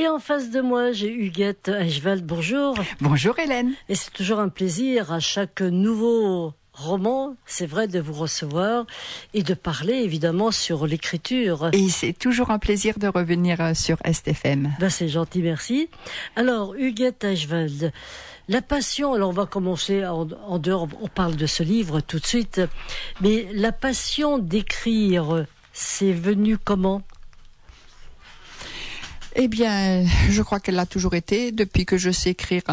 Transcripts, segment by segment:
Et en face de moi, j'ai Huguette Eichwald. Bonjour. Bonjour Hélène. Et c'est toujours un plaisir à chaque nouveau roman, c'est vrai, de vous recevoir et de parler évidemment sur l'écriture. Et c'est toujours un plaisir de revenir sur STFM. Ben, c'est gentil, merci. Alors, Huguette Eichwald, la passion, alors on va commencer en dehors, on parle de ce livre tout de suite, mais la passion d'écrire, c'est venu comment ? Eh bien, je crois qu'elle a toujours été, depuis que je sais écrire,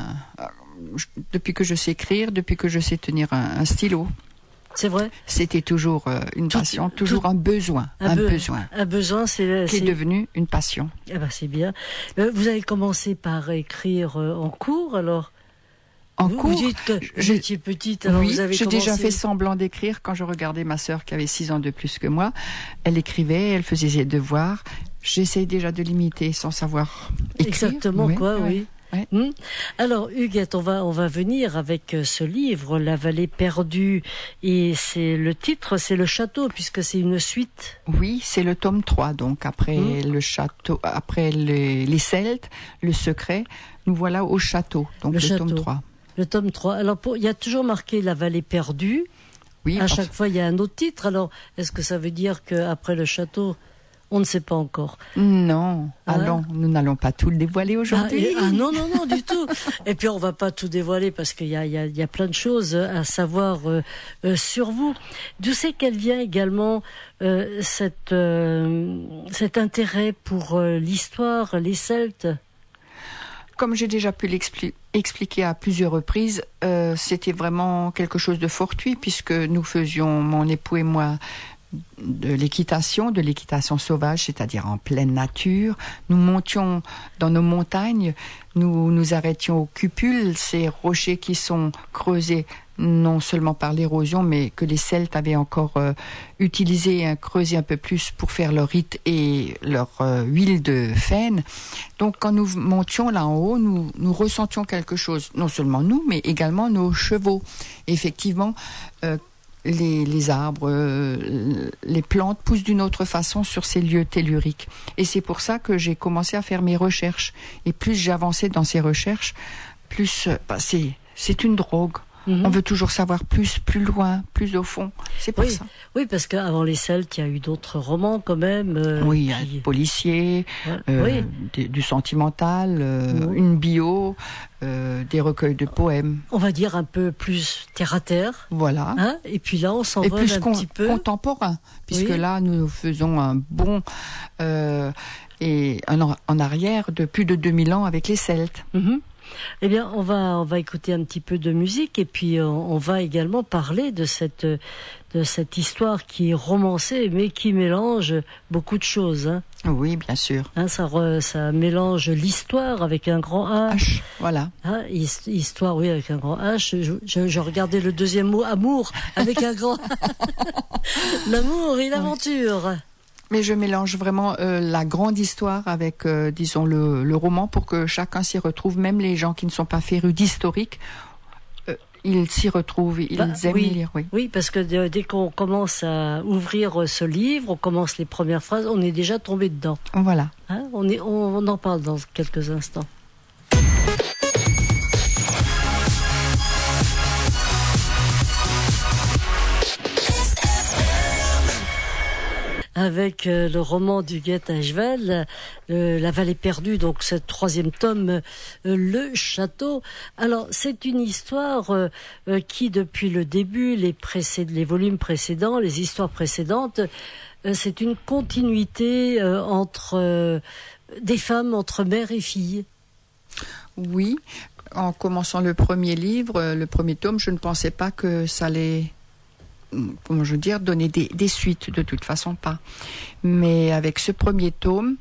depuis que je sais tenir un stylo. C'est vrai. C'était toujours une passion, toujours un besoin. Un besoin, qui est devenu une passion. Eh ben, c'est bien. Vous avez commencé par écrire en cours, alors ? Vous dites que j'étais petite, alors oui, vous avez j'ai commencé... déjà fait semblant d'écrire quand je regardais ma sœur qui avait 6 ans de plus que moi. Elle écrivait, elle faisait ses devoirs. J'essaie déjà de l'imiter sans savoir écrire. Exactement, oui. Ouais. Alors, Huguette, on va venir avec ce livre, La Vallée perdue, et c'est le titre, c'est le château, puisque c'est une suite. Oui, c'est le tome 3, donc après le château, après les Celtes, le secret, nous voilà au château, donc le tome 3. Le tome 3. Alors, il y a toujours marqué La Vallée perdue. Oui. À chaque fois, il y a un autre titre. Alors, est-ce que ça veut dire qu'après le château, on ne sait pas encore? Non. Allons, nous n'allons pas tout le dévoiler aujourd'hui. Non, du tout. Et puis, on va pas tout dévoiler parce qu'il y a plein de choses à savoir sur vous. D'où c'est qu'elle vient également cet intérêt pour l'histoire, les Celtes? Comme j'ai déjà pu l'expliquer à plusieurs reprises, c'était vraiment quelque chose de fortuit puisque nous faisions, mon époux et moi, de l'équitation sauvage, c'est-à-dire en pleine nature. Nous montions dans nos montagnes, nous nous arrêtions aux cupules, ces rochers qui sont creusés non seulement par l'érosion, mais que les Celtes avaient encore utilisé, creusé un peu plus pour faire leur rite et leur huile de faine. Donc quand nous montions là en haut, nous ressentions quelque chose, non seulement nous, mais également nos chevaux. Et effectivement, les arbres, les plantes poussent d'une autre façon sur ces lieux telluriques. Et c'est pour ça que j'ai commencé à faire mes recherches. Et plus j'avançais dans ces recherches, plus c'est une drogue. On veut toujours savoir plus loin, plus au fond. C'est pour ça. Oui, parce qu'avant les Celtes, il y a eu d'autres romans quand même. Oui, policiers, du sentimental, une bio, des recueils de poèmes. On va dire un peu plus terre à terre. Voilà. Et puis là, on s'envole un petit peu. Contemporain, puisque là, nous faisons un bond et en arrière de plus de 2000 ans avec les Celtes. Eh bien, on va écouter un petit peu de musique et puis on va également parler de cette histoire qui est romancée mais qui mélange beaucoup de choses. Oui, bien sûr. Ça mélange l'histoire avec un grand H. Voilà. Histoire, oui, avec un grand H. Je regardais le deuxième mot, amour, avec un grand... L'amour et l'aventure. Mais je mélange vraiment la grande histoire avec, disons, le roman pour que chacun s'y retrouve, même les gens qui ne sont pas férus d'historique, ils s'y retrouvent, ils aiment lire. Oui, parce que dès qu'on commence à ouvrir ce livre, on commence les premières phrases, on est déjà tombé dedans. Voilà. On en parle dans quelques instants. Avec le roman d'Huguette Eichwald, La Vallée perdue, donc ce 3e tome, Le Château. Alors, c'est une histoire qui, depuis le début, les volumes précédents, les histoires précédentes, c'est une continuité entre des femmes, entre mère et fille. Oui, en commençant le premier livre, le premier tome, je ne pensais pas que ça allait... comment je veux dire, donner des suites, de toute façon pas. Mais avec ce premier tome,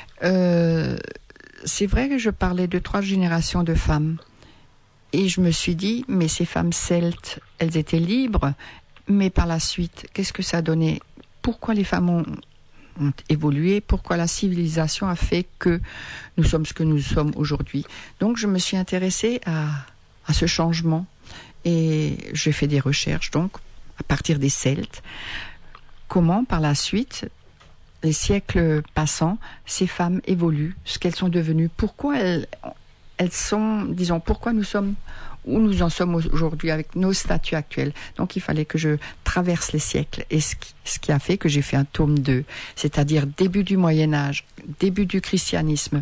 c'est vrai que je parlais de 3 générations de femmes. Et je me suis dit, mais ces femmes celtes, elles étaient libres, mais par la suite, qu'est-ce que ça donnait? Pourquoi les femmes ont évolué? Pourquoi la civilisation a fait que nous sommes ce que nous sommes aujourd'hui? Donc je me suis intéressée à ce changement et j'ai fait des recherches donc à partir des Celtes. Comment, par la suite, les siècles passant, ces femmes évoluent, ce qu'elles sont devenues, pourquoi elles sont, disons, pourquoi nous sommes où nous en sommes aujourd'hui avec nos statuts actuels. Donc il fallait que je traverse les siècles, et ce qui a fait que j'ai fait un tome 2, c'est-à-dire début du Moyen-Âge, début du christianisme.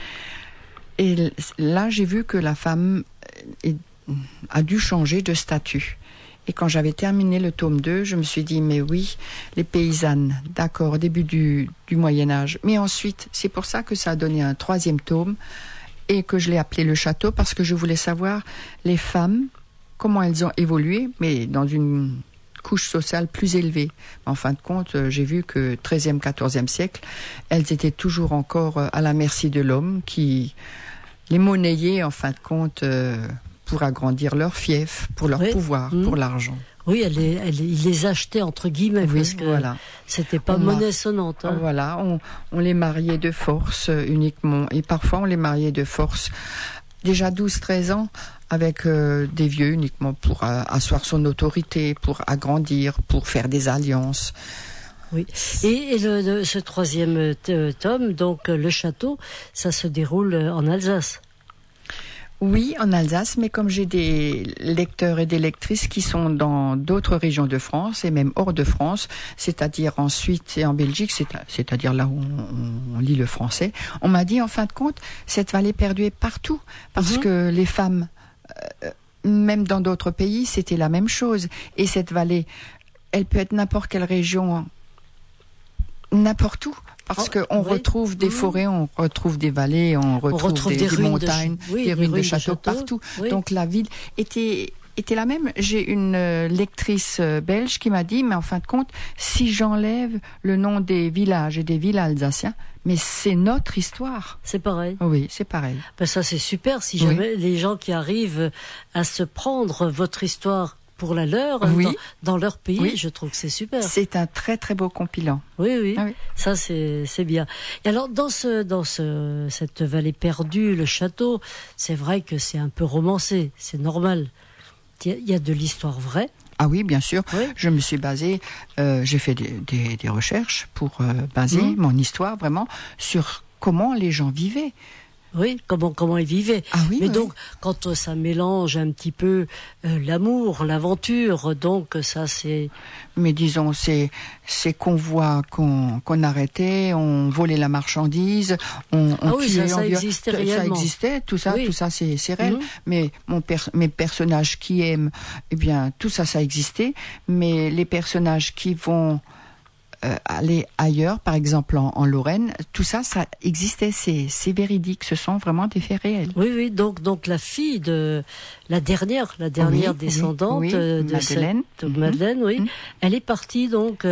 Et là, j'ai vu que la femme a dû changer de statut. Et quand j'avais terminé le tome 2, je me suis dit, mais oui, les paysannes, d'accord, début du Moyen-Âge. Mais ensuite, c'est pour ça que ça a donné un 3e tome, et que je l'ai appelé Le Château, parce que je voulais savoir les femmes, comment elles ont évolué, mais dans une couche sociale plus élevée. En fin de compte, j'ai vu que 13e, 14e siècle, elles étaient toujours encore à la merci de l'homme qui les monnayait, en fin de compte, pour agrandir leur fief, pour leur pouvoir, pour l'argent. Oui, il les achetait entre guillemets, oui, parce que voilà. C'était pas monnaie sonnante. Hein. Voilà, on les mariait de force uniquement, et parfois on les mariait de force déjà 12-13 ans avec des vieux uniquement pour asseoir son autorité, pour agrandir, pour faire des alliances. Oui. Et ce 3e tome, donc Le Château, ça se déroule en Alsace. Oui, en Alsace, mais comme j'ai des lecteurs et des lectrices qui sont dans d'autres régions de France et même hors de France, c'est-à-dire en Suisse et en Belgique, c'est-à-dire là où on lit le français, on m'a dit en fin de compte, cette vallée perdue est partout, parce que les femmes, même dans d'autres pays, c'était la même chose. Et cette vallée, elle peut être n'importe quelle région, n'importe où. Parce qu'on retrouve des forêts, on retrouve des vallées, on retrouve des montagnes, des ruines de châteaux partout. Oui. Donc la ville était la même. J'ai une lectrice belge qui m'a dit, mais en fin de compte, si j'enlève le nom des villages et des villes alsaciens, mais c'est notre histoire. C'est pareil. Oui, c'est pareil. Ben ça c'est super, si jamais les gens qui arrivent à se prendre votre histoire pour la leur, dans leur pays, je trouve que c'est super. C'est un très très beau compilant. Oui. Ça c'est bien. Et alors dans cette vallée perdue, le château, c'est vrai que c'est un peu romancé, c'est normal. Il y a de l'histoire vraie. Ah oui, bien sûr. Oui. Je me suis basée, j'ai fait des recherches pour baser mon histoire vraiment sur comment les gens vivaient. Oui, comment ils vivaient. Ah oui, donc, quand ça mélange un petit peu l'amour, l'aventure, donc ça c'est... Mais disons, ces convois qu'on arrêtait, on volait la marchandise, on tuait... ça existait réellement. Ça existait, tout ça c'est réel. Mais mes personnages qui aiment, eh bien, tout ça existait. Mais les personnages qui vont... aller ailleurs, par exemple en Lorraine, tout ça existait, c'est véridique, ce sont vraiment des faits réels. Oui, donc la fille de la dernière descendante de Madeleine, elle est partie donc.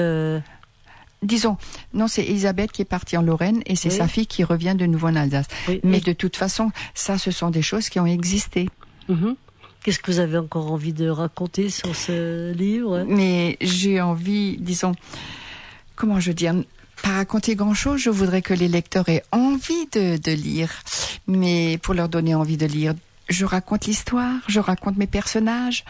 Disons, non, c'est Elisabeth qui est partie en Lorraine et c'est sa fille qui revient de nouveau en Alsace. Mais de toute façon, ça, ce sont des choses qui ont existé. Qu'est-ce que vous avez encore envie de raconter sur ce livre ? Mais j'ai envie, disons. Comment je veux dire, pas raconter grand-chose, je voudrais que les lecteurs aient envie de lire, mais pour leur donner envie de lire, je raconte l'histoire, je raconte mes personnages.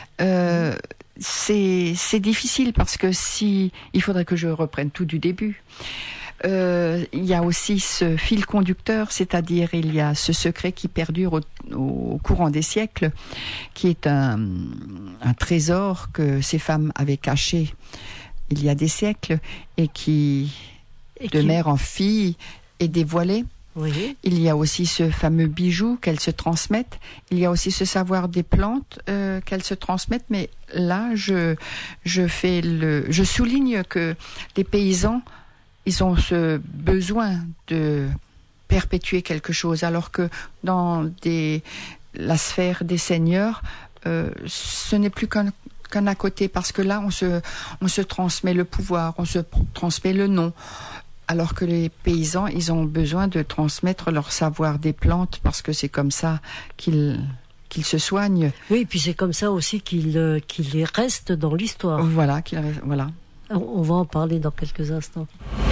C'est difficile parce que il faudrait que je reprenne tout du début. Il y a aussi ce fil conducteur, c'est-à-dire il y a ce secret qui perdure au courant des siècles, qui est un trésor que ces femmes avaient caché il y a des siècles, et qui de mère en fille, est dévoilé. Oui. Il y a aussi ce fameux bijou qu'elles se transmettent. Il y a aussi ce savoir des plantes qu'elles se transmettent. Mais là, je souligne que les paysans, ils ont ce besoin de perpétuer quelque chose, alors que dans la sphère des seigneurs, ce n'est plus qu'un à côté, parce que là on se transmet le pouvoir, on se transmet le nom, alors que les paysans, ils ont besoin de transmettre leur savoir des plantes, parce que c'est comme ça qu'ils se soignent. Oui, et puis c'est comme ça aussi qu'ils restent dans l'histoire. Voilà. On va en parler dans quelques instants.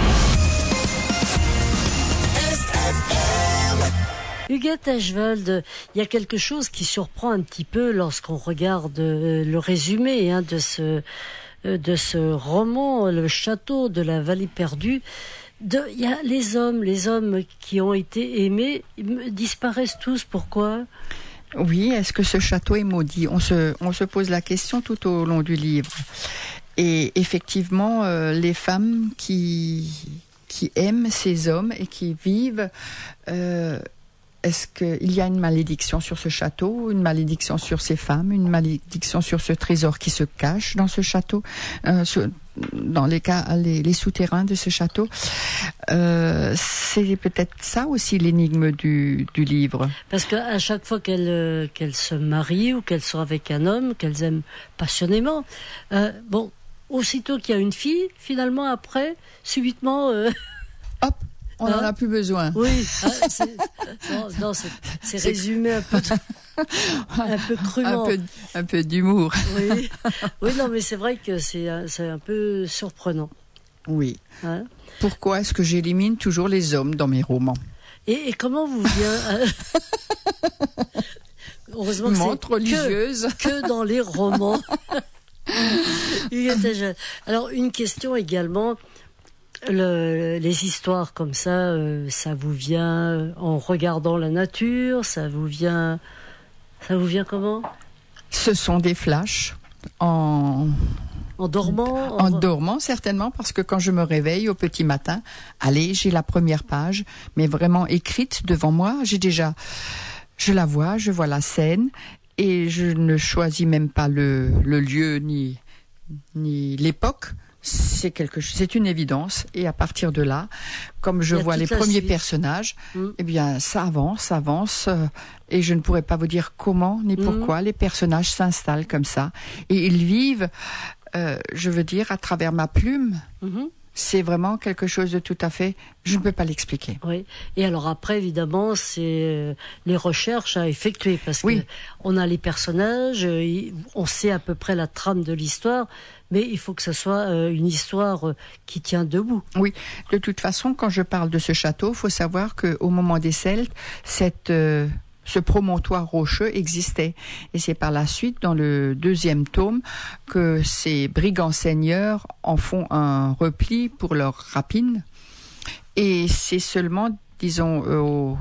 Huguette Eschwald, il y a quelque chose qui surprend un petit peu lorsqu'on regarde le résumé de ce roman, Le Château de la Vallée perdue. Il y a les hommes qui ont été aimés disparaissent tous. Pourquoi ? Oui, est-ce que ce château est maudit ? On se pose la question tout au long du livre. Et effectivement, les femmes qui aiment ces hommes et qui vivent, est-ce qu'il y a une malédiction sur ce château, une malédiction sur ces femmes, une malédiction sur ce trésor qui se cache dans ce château, dans les souterrains de ce château? C'est peut-être ça aussi l'énigme du livre. Parce qu'à chaque fois qu'elles se marient ou qu'elles sont avec un homme qu'elles aiment passionnément, aussitôt qu'il y a une fille, finalement après, subitement, hop, on n'en a plus besoin. Oui, c'est résumé un peu crûment. Un peu d'humour. Oui, non, mais c'est vrai que c'est un peu surprenant. Oui. Hein? Pourquoi est-ce que j'élimine toujours les hommes dans mes romans? Et comment vous vient heureusement que Montre religieuse que dans les romans. Alors, une question également. Les histoires comme ça, ça vous vient en regardant la nature, ça vous vient comment? Ce sont des flashs en dormant? En dormant, certainement, parce que quand je me réveille au petit matin, allez, j'ai la première page, mais vraiment écrite devant moi. Je la vois, je vois la scène, et je ne choisis même pas le lieu ni l'époque. C'est une évidence, et à partir de là, comme je vois les premiers personnages, eh bien ça avance, et je ne pourrais pas vous dire comment ni pourquoi les personnages s'installent comme ça, et ils vivent, je veux dire, à travers ma plume. C'est vraiment quelque chose de tout à fait... Je ne peux pas l'expliquer. Oui. Et alors après, évidemment, c'est les recherches à effectuer, parce que on a les personnages, on sait à peu près la trame de l'histoire, mais il faut que ce soit une histoire qui tient debout. Oui. De toute façon, quand je parle de ce château, il faut savoir qu'au moment des Celtes, ce promontoire rocheux existait. Et c'est par la suite, dans le 2e tome, que ces brigands seigneurs en font un repli pour leur rapine. Et c'est seulement, disons au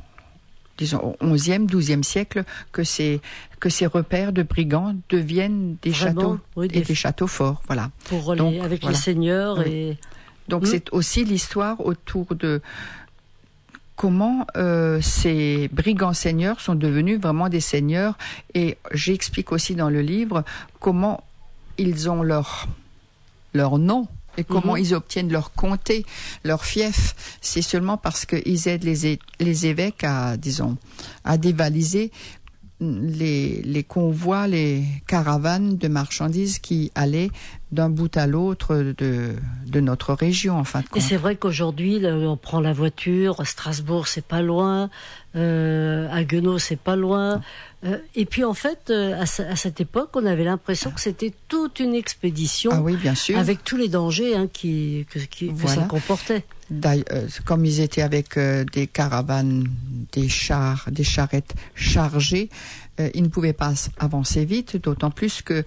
11e, 12e siècle que ces repères de brigands deviennent des châteaux et des châteaux forts. Voilà. Avec les seigneurs. Oui. Et... Donc c'est aussi l'histoire autour de... comment ces brigands seigneurs sont devenus vraiment des seigneurs, et j'explique aussi dans le livre comment ils ont leur nom et comment ils obtiennent leur comté, leur fief. C'est seulement parce qu'ils aident les évêques à dévaliser les convois, les caravanes de marchandises qui allaient d'un bout à l'autre de notre région, en fin de compte. Et c'est vrai qu'aujourd'hui, on prend la voiture, à Strasbourg, c'est pas loin, à Guenot, c'est pas loin. Et puis, en fait, à cette époque, on avait l'impression que c'était toute une expédition. Ah oui, bien sûr. Avec tous les dangers que ça comportait. Comme ils étaient avec des caravanes, des charrettes chargées, ils ne pouvaient pas avancer vite, d'autant plus que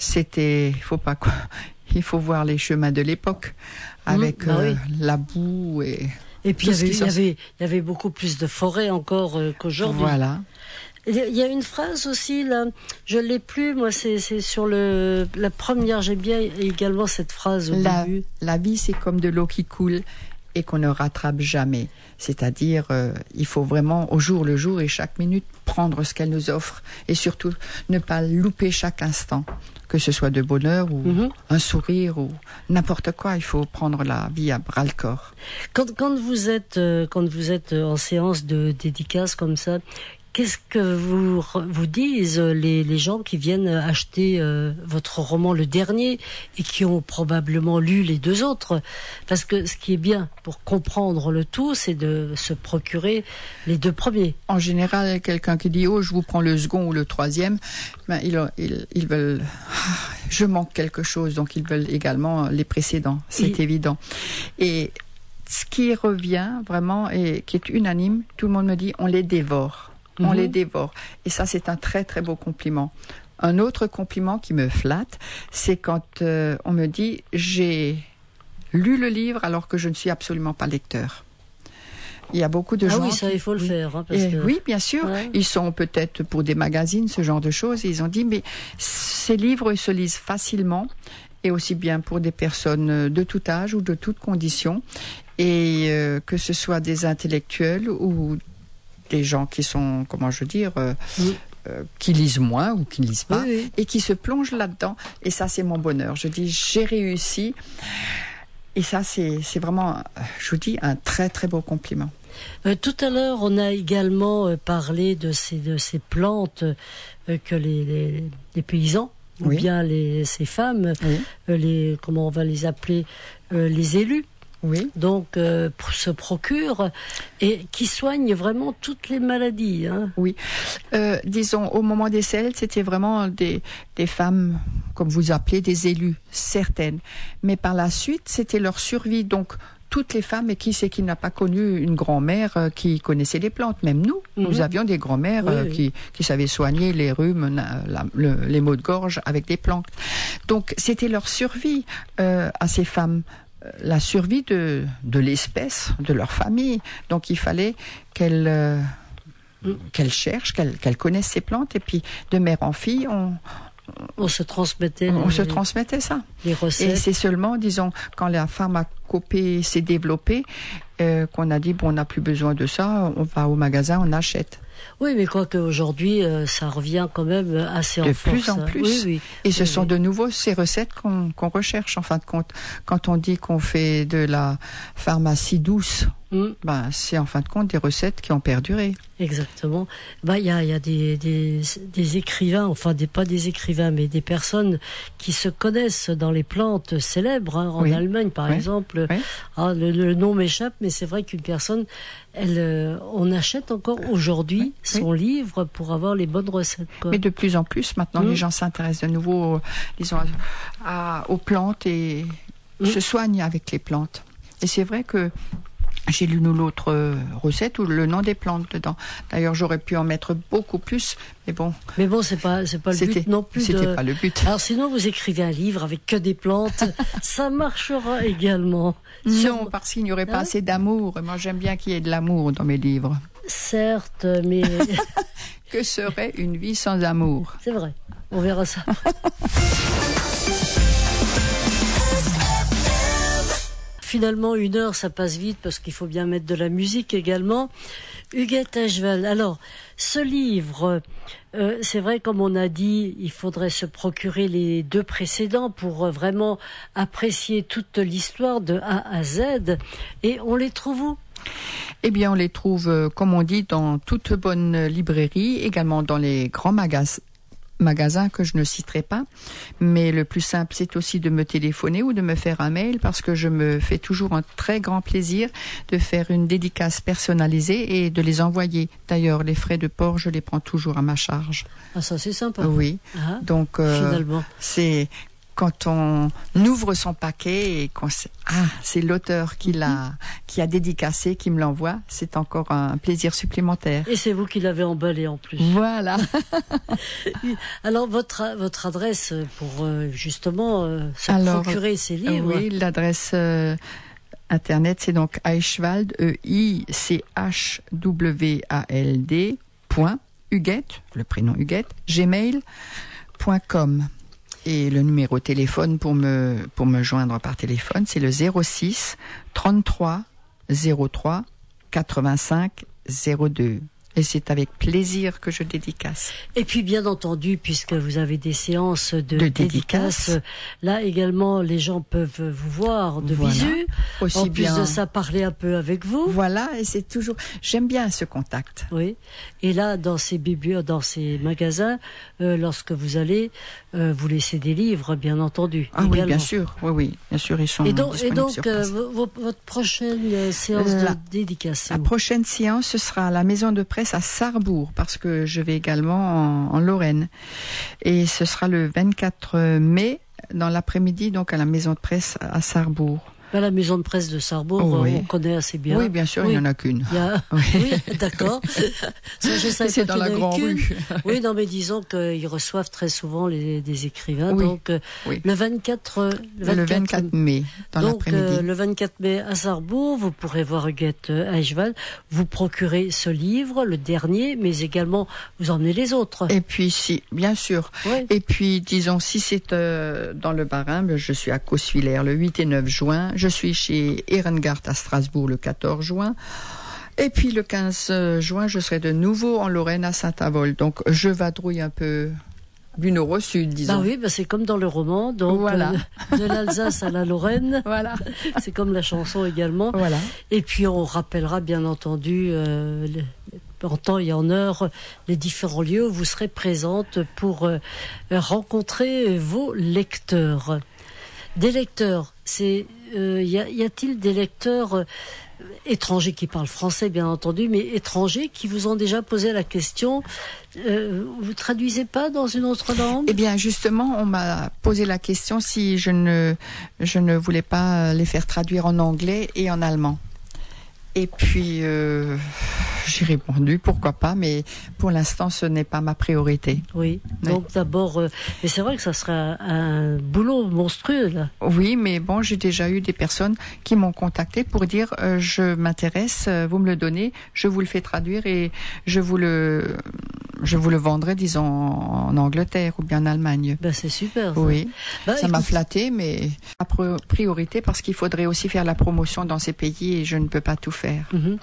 il faut voir les chemins de l'époque, avec la boue et puis il y avait beaucoup plus de forêts encore qu'aujourd'hui. Voilà. Il y a une phrase aussi, là, je l'ai plus, moi, c'est sur la première, j'aime bien également cette phrase au début. La vie, c'est comme de l'eau qui coule et qu'on ne rattrape jamais. C'est-à-dire, il faut vraiment, au jour le jour et chaque minute, prendre ce qu'elle nous offre, et surtout ne pas louper chaque instant, que ce soit de bonheur ou un sourire ou n'importe quoi. Il faut prendre la vie à bras-le-corps. Quand vous êtes en séance de dédicace comme ça, qu'est-ce que vous disent les gens qui viennent acheter votre roman, le dernier, et qui ont probablement lu les 2 autres? Parce que ce qui est bien pour comprendre le tout, c'est de se procurer les 2 premiers. En général, quelqu'un qui dit « Oh, je vous prends le second ou le 3e », ils veulent... Je manque quelque chose, donc ils veulent également les précédents, c'est évident. Et ce qui revient vraiment, et qui est unanime, tout le monde me dit « On les dévore ». On les dévore. Et ça, c'est un très, très beau compliment. Un autre compliment qui me flatte, c'est quand on me dit « J'ai lu le livre alors que je ne suis absolument pas lecteur. Il y a beaucoup de gens... Ah oui, ça, il faut le faire. Hein, parce que... Oui, bien sûr. Ouais. Ils sont peut-être pour des magazines, ce genre de choses. Et ils ont dit, mais ces livres, ils se lisent facilement, et aussi bien pour des personnes de tout âge ou de toutes conditions, et que ce soit des intellectuels ou des gens qui sont, qui lisent moins ou qui ne lisent pas, et qui se plongent là-dedans. Et ça, c'est mon bonheur. Je dis, j'ai réussi. Et ça, c'est vraiment, je vous dis, un très, très beau compliment. Tout à l'heure, on a également parlé de ces plantes que les paysans, ou bien ces femmes, comment on va les appeler, les élus, se procurent et qui soignent vraiment toutes les maladies. Hein. Oui. Disons, au moment des selles, c'était vraiment des femmes, comme vous appelez, des élus, certaines. Mais par la suite, c'était leur survie. Donc, toutes les femmes, et qui c'est qui n'a pas connu une grand-mère qui connaissait les plantes? Même nous avions des grand-mères qui savaient soigner les rhumes, les maux de gorge avec des plantes. Donc, c'était leur survie à ces femmes. La survie de l'espèce, de leur famille. Donc il fallait qu'elles cherchent, qu'elles connaissent ces plantes, et puis de mère en fille, on se transmettait ça. Les recettes. Et c'est seulement, disons, quand la pharmacopée s'est développée, qu'on a dit, on n'a plus besoin de ça, on va au magasin, on achète. Oui, mais quoique aujourd'hui, ça revient quand même assez en force. De plus en plus. Oui. Et ce sont de nouveau ces recettes qu'on recherche, en fin de compte. Quand on dit qu'on fait de la pharmacie douce, c'est en fin de compte des recettes qui ont perduré. Exactement. Il y a des écrivains, pas des écrivains, mais des personnes qui se connaissent dans les plantes célèbres. Hein, en Allemagne, par exemple. Oui. Le nom m'échappe, mais c'est vrai qu'une personne, on achète encore aujourd'hui son livre pour avoir les bonnes recettes. Quoi. Mais de plus en plus, maintenant, les gens s'intéressent de nouveau, disons, aux plantes et se soignent avec les plantes. Et c'est vrai que j'ai lu l'autre recette où le nom des plantes dedans. D'ailleurs, j'aurais pu en mettre beaucoup plus, mais bon. Mais bon, c'est pas le but non plus. C'était pas le but. Alors sinon, vous écrivez un livre avec que des plantes, ça marchera également. Non, parce qu'il n'y aurait pas assez d'amour. Moi, j'aime bien qu'il y ait de l'amour dans mes livres. Certes, mais... Que serait une vie sans amour? C'est vrai, on verra ça. Finalement, 1 heure, ça passe vite parce qu'il faut bien mettre de la musique également. Huguette Acheval, alors, ce livre, c'est vrai, comme on a dit, il faudrait se procurer les 2 précédents pour vraiment apprécier toute l'histoire de A à Z. Et on les trouve où ? Eh bien, on les trouve, comme on dit, dans toute bonne librairie, également dans les grands magasins que je ne citerai pas, mais le plus simple, c'est aussi de me téléphoner ou de me faire un mail, parce que je me fais toujours un très grand plaisir de faire une dédicace personnalisée et de les envoyer. D'ailleurs, les frais de port, je les prends toujours à ma charge. Ah, ça c'est sympa. Oui. Ah, donc finalement, c'est quand on ouvre son paquet et qu'on sait, c'est l'auteur qui a dédicacé, qui me l'envoie, c'est encore un plaisir supplémentaire. Et c'est vous qui l'avez emballé en plus. Voilà. Alors votre adresse pour justement se procurer ces livres. Oui, l'adresse internet, c'est donc Eichwald, EICHWALD, Huguette, le prénom Huguette, gmail.com. Et le numéro de téléphone pour me joindre par téléphone, c'est le 06 33 03 85 02. Et c'est avec plaisir que je dédicace. Et puis bien entendu, puisque vous avez des séances de dédicace, là également les gens peuvent vous voir de visu. Aussi en plus bien de ça, parler un peu avec vous. Voilà, et c'est toujours... J'aime bien ce contact. Oui. Et là, dans ces magasins, lorsque vous allez, vous laissez des livres, bien entendu. Ah également. Oui, bien sûr. Oui, bien sûr, ils sont disponibles sur place. Votre prochaine séance de dédicace. La prochaine séance, ce sera à la maison de presse à Sarrebourg, parce que je vais également en Lorraine. Et ce sera le 24 mai, dans l'après-midi, donc à la maison de presse à Sarrebourg. La maison de presse de Sarrebourg, on connaît assez bien. Oui, bien sûr, il n'y en a qu'une. Oui, d'accord. Ça, je savais c'est pas dans la grande rue. Oui, non, mais disons qu'ils reçoivent très souvent des écrivains. Oui. Donc, le 24 mai, dans l'après-midi. Le 24 mai à Sarrebourg, vous pourrez voir Huguette Eichwald. Vous procurez ce livre, le dernier, mais également vous emmenez les autres. Et puis, si, bien sûr. Oui. Et puis, disons, si c'est dans le Bas-Rhin, je suis à Coswiller le 8 et 9 juin. Je suis chez Ehrengart à Strasbourg le 14 juin. Et puis, le 15 juin, je serai de nouveau en Lorraine à Saint-Avold. Donc, je vadrouille un peu du nord au sud, disons. Oui, c'est comme dans le roman, donc voilà. De l'Alsace à la Lorraine. Voilà. C'est comme la chanson également. Voilà. Et puis on rappellera bien entendu en temps et en heure les différents lieux où vous serez présente pour rencontrer vos lecteurs. Des lecteurs, y a-t-il des lecteurs étrangers qui parlent français, bien entendu, mais étrangers qui vous ont déjà posé la question, vous traduisez pas dans une autre langue ? Eh bien, justement, on m'a posé la question si je ne voulais pas les faire traduire en anglais et en allemand. Et puis, j'ai répondu, pourquoi pas, mais pour l'instant, ce n'est pas ma priorité. Oui, donc d'abord, mais c'est vrai que ça serait un boulot monstrueux, là. Oui, mais bon, j'ai déjà eu des personnes qui m'ont contacté pour dire, je m'intéresse, vous me le donnez, je vous le fais traduire et je vous le vendrai, disons, en Angleterre ou bien en Allemagne. C'est super. Ça. Oui, ça m'a flatté, mais ma priorité, parce qu'il faudrait aussi faire la promotion dans ces pays et je ne peux pas tout faire. Mm-hmm.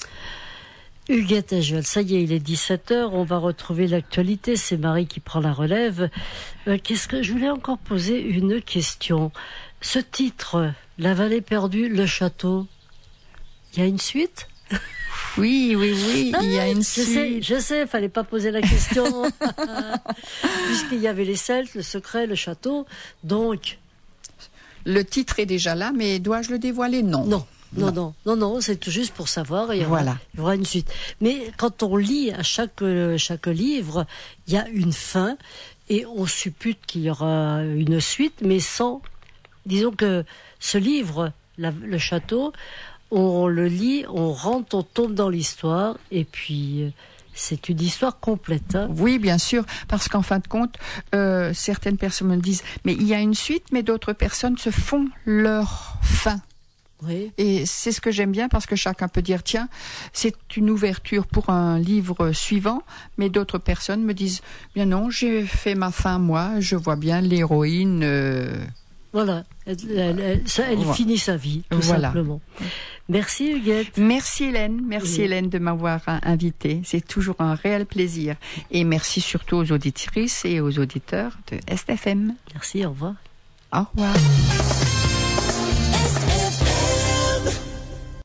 Huguette Eichwald, ça y est, il est 17h, on va retrouver l'actualité, c'est Marie qui prend la relève. Je voulais encore poser une question. Ce titre, La vallée perdue, le château, il y a une suite ? Oui, il y a une suite. Je sais, fallait pas poser la question. Puisqu'il y avait les Celtes, le secret, le château, donc... Le titre est déjà là, mais dois-je le dévoiler ? Non. Non, c'est tout juste pour savoir. Il y aura une suite. Mais quand on lit à chaque livre, il y a une fin et on suppute qu'il y aura une suite, mais sans. Disons que ce livre, le château, on le lit, on rentre, on tombe dans l'histoire et puis. C'est une histoire complète. Hein. Oui, bien sûr, parce qu'en fin de compte, certaines personnes me disent « mais il y a une suite », mais d'autres personnes se font leur fin. Oui. Et c'est ce que j'aime bien parce que chacun peut dire tiens, c'est une ouverture pour un livre suivant, mais d'autres personnes me disent bien non, j'ai fait ma fin moi, je vois bien l'héroïne. Voilà, elle finit sa vie tout simplement. Merci Huguette. Merci Hélène, Hélène de m'avoir invitée. C'est toujours un réel plaisir. Et merci surtout aux auditrices et aux auditeurs de STFM. Merci, au revoir. Au revoir.